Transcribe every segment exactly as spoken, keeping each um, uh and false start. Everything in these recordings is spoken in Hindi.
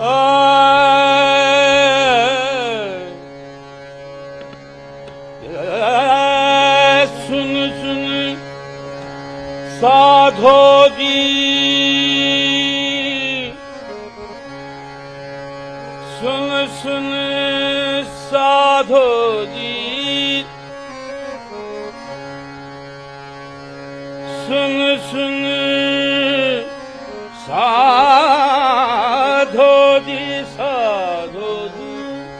सुन सुन साधो जी, सुन सुन साधो जी, सुन सुन साधो जी, साधो जी,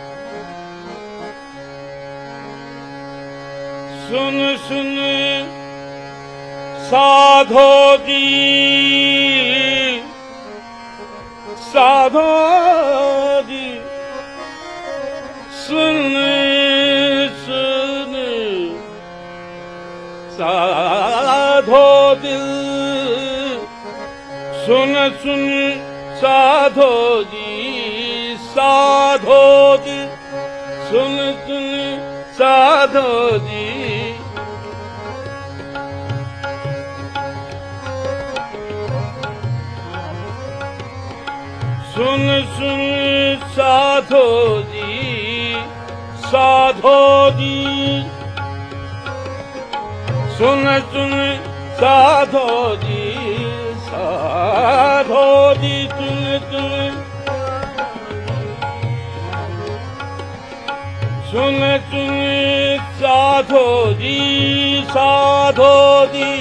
सुन सुन साधो जी, साधो जी, सुन सुन साधो दिल, सुन सुन साधो जी, साधो जी, सुन सुन साधो जी, सुन सुन साधो जी, साधो जी, सुन सुन साधो जी, साधो जी, सुन सुन सुन सुन साधो जी, साधो जी,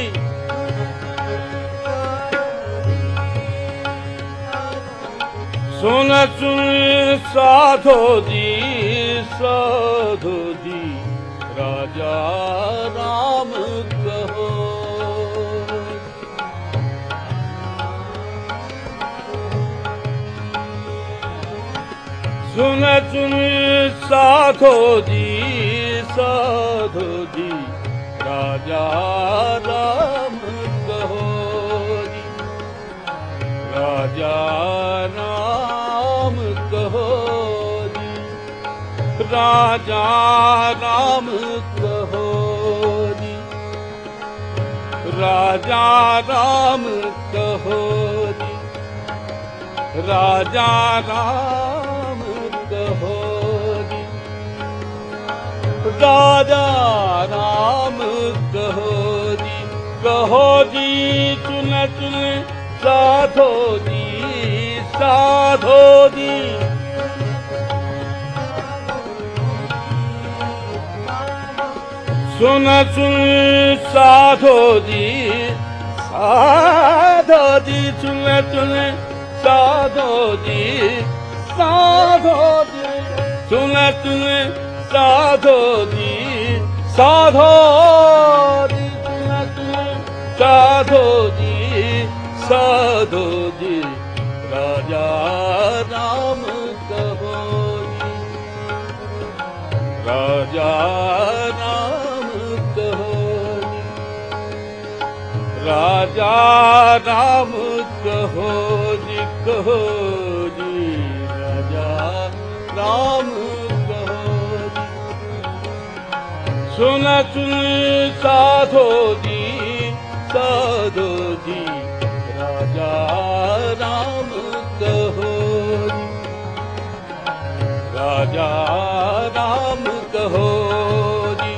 सुन सुन साधो जी, साधो जी, राजा राम कहो। सुन सुन साधो जी, साधो जी, राजा राम कहो जी, राजा राम कहो जी, राजा राम कहो जी, राजा राम कहो जी, राजा राम कहो जी, राजा राम कहो जी, कहो जी, सुन सुन साधो जी, साधो जी, सुन सुन साधो जी, साधो जी, सुन सुन साधो जी, साधो जी, सुन सुन साधो जी, साधो जी, सुन सुन साधो जी, साधो जी, राजा राम कहो जी, राजा राम कहो जी, राजा राम कहो जी, कहो जी, राजा राम कहो जी, सुन सुन साधो जी, साधो जी, राजा राम कहो जी, राजा राम कहो जी,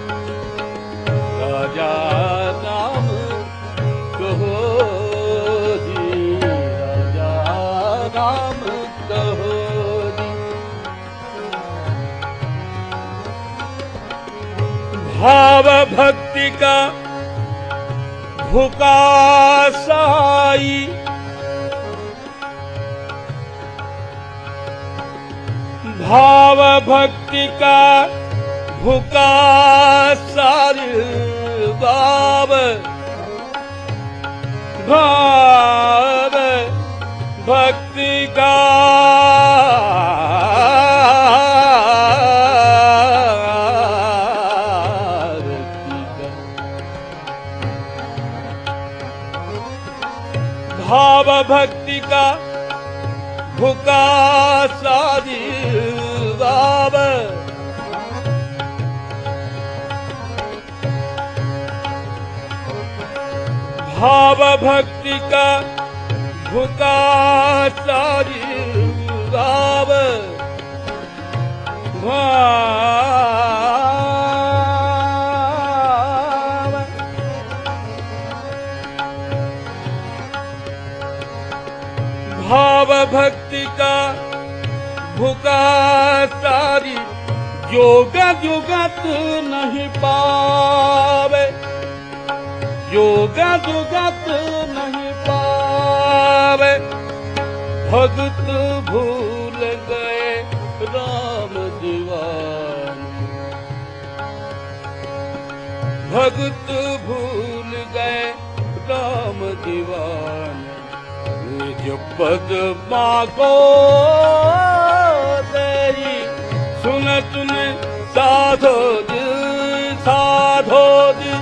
राजा राम कहो जी, राजा राम कहो जी। भाव भक्ति का भूखा साई, भाव भक्ति का भूखा सारी, भाव भाव भक्ति का भाव भक्ति का भूखा सारी, भाव भाव भक्ति का भूखा सारी, गावे भावे भाव भक्ति का भूखा सारी योगत युगत नहीं पावे योगत युगत नहीं पावे भगत भूल गए राम दीवाने भगत भूल गए राम दीवाने निज पद मांगो तेरी सुन सुन साधो दिल साधो दिल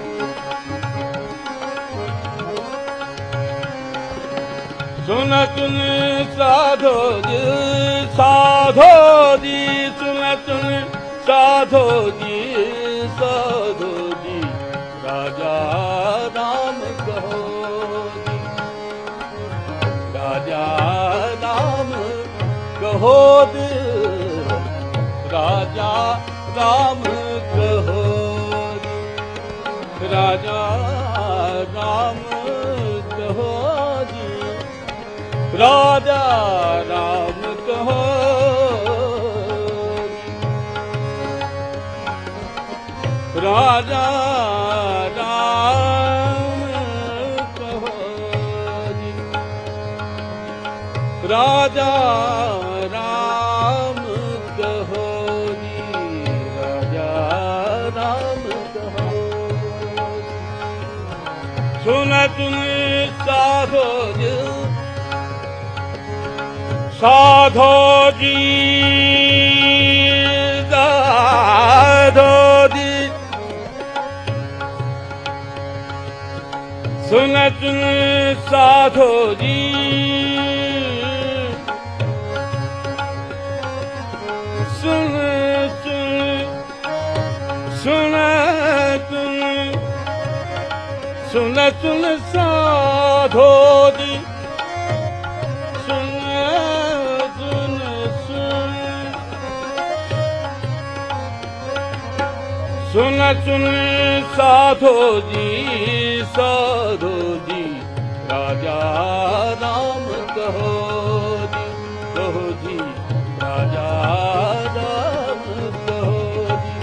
सुन सुन साधो दिल साधो दी सुन सुन साधो दी साधो दी राजा राम कहो दी राजा राम कहो दी राजा राम कहो राजा राम कहो जी राजा राम कहो राजा राम कहो जी राजा राम कहो सुन सुन साधो जी साधो जी साधो जी सुन सुन साधो जी सुन सुन सुन सुन सुन साधो दी सुन सुन सुन सुन सुन साधो जी साधो जी राजा राम कहो जी कहो जी राजा राम कहो जी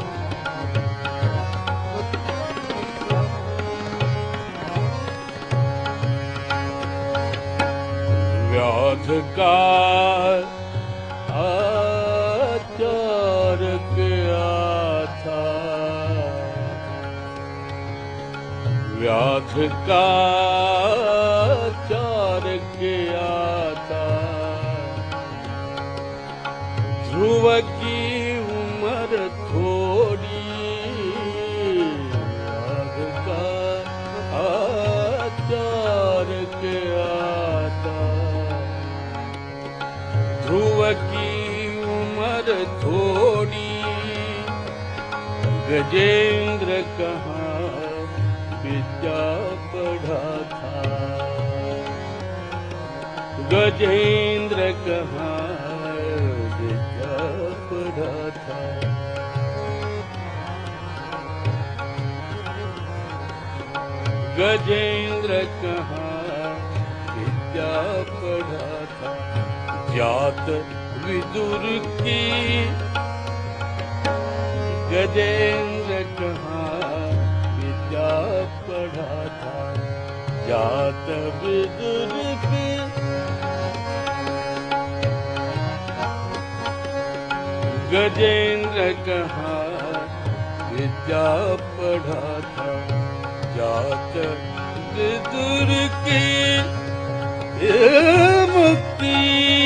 व्याध का आचार किया था व्याध का आचार किया था ध्रुव की उम्र थोड़ी व्याध का आचार किया ध्रुव की उम्र थोड़ी गजेंद्र कहाँ विद्या पढ़ा था गजेंद्र कहाँ विद्या पढ़ा था गजेंद्र कहाँ विद्या पढ़ा था जात विदुर की गजेंद्र कहाँ विद्या पढ़ा था जात विदुर की गजेंद्र कहाँ विद्या पढ़ा था जात विदुर की मुक्ति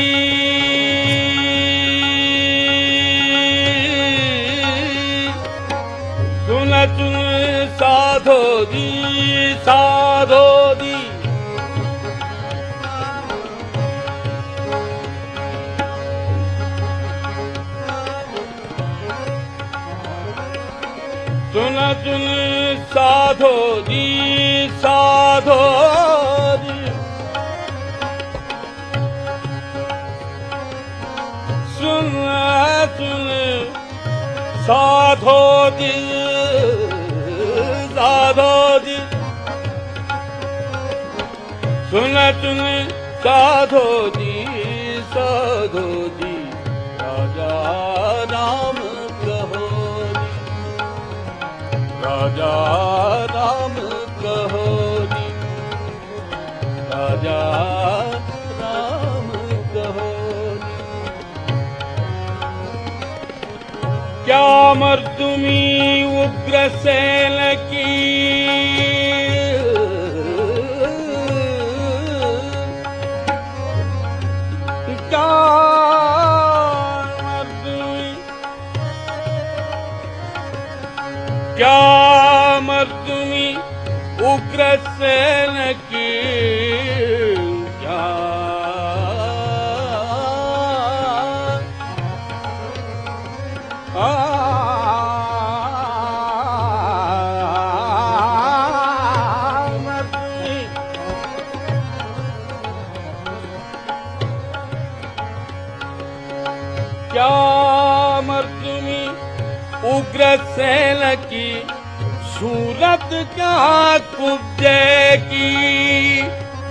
सुन सुन साधो दी साधो दी सुन सुन साधो दी साधो दी दी साधो दी सुन सुन साधो दी साधो दी राजा राम कहो दी राजा राम कहो दी राजा राम कहो दी क्या मर्दुमी उग्रसेन की क्या मर्दुमी क्या मर्दुमी उग्रसेन की क्या क्या मर्दुमी उग्रसेन की सूरत क्या कुब्जे की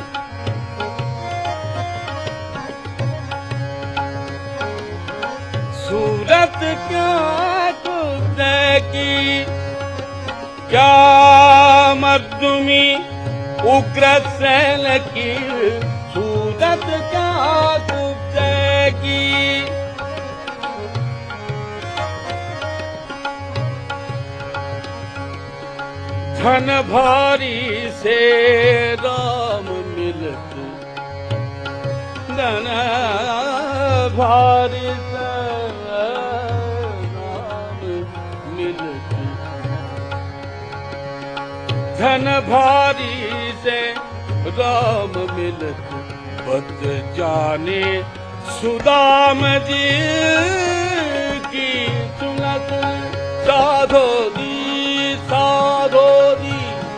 सूरत क्या कुब्जे की क्या मर्दुमी उग्रसेन की सूरत क्या कुब्जे की धन भारी से राम मिलत धन भारी से राम मिलत धन भारी से राम मिलत बत जाने सुदाम जी की सुनत साधो दी साधो दी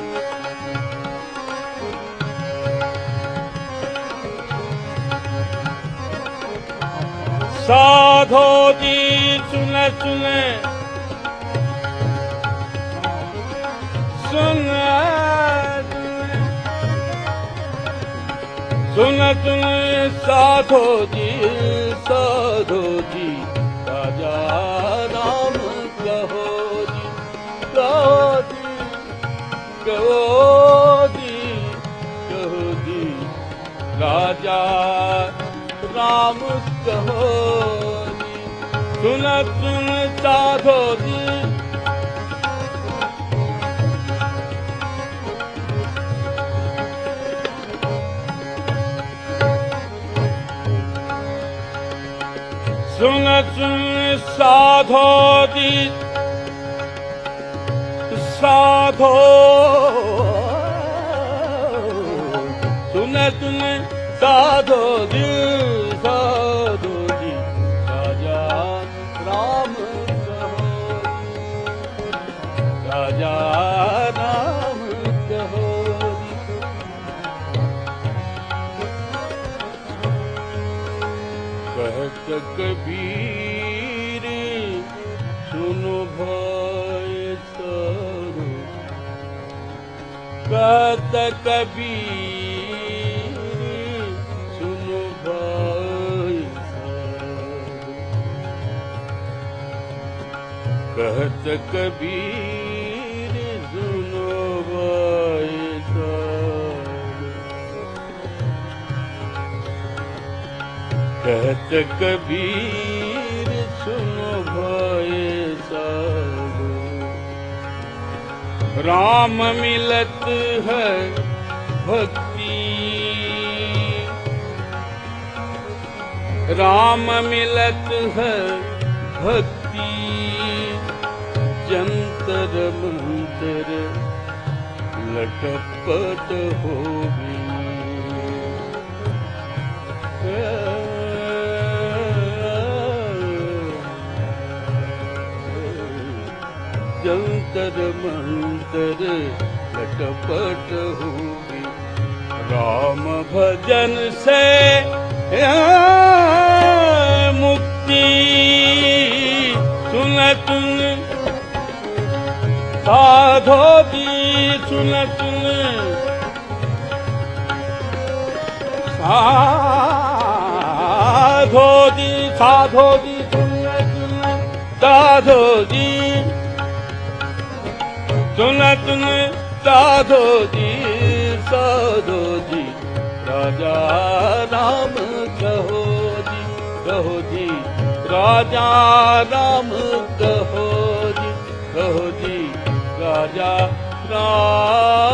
साधो दी सुन सुन सुन सुन सुन साधो दी साधो दी राजा राम कहो दी कहो दी कहो दी कहो दी राजा राम कहो दी सुन सुन साधो दी सुन सुन साधो दी साधो सुन सुन साधो दी साधो दी राजा राम कहो राजा राम कहो कहत कबीर सुनो भाई सारो कहत कबीर सुनो भाई सारो कहत कबीर सुनो भाई कहत कबीर सुनो भाई साधो राम मिलत है भक्ति राम मिलत है भक्ति जंतर मंतर लटपट होगी जंतर मंतर लटपट होगी राम भजन से मुक्ति सुन सुन साधो जी सुन सुन साधो जी साधो जी सुन सुन साधो जी सुन सुन साधो जी साधो जी राजा राम कहो जी कहो जी राजा राम कहो जी कहो जी राजा राम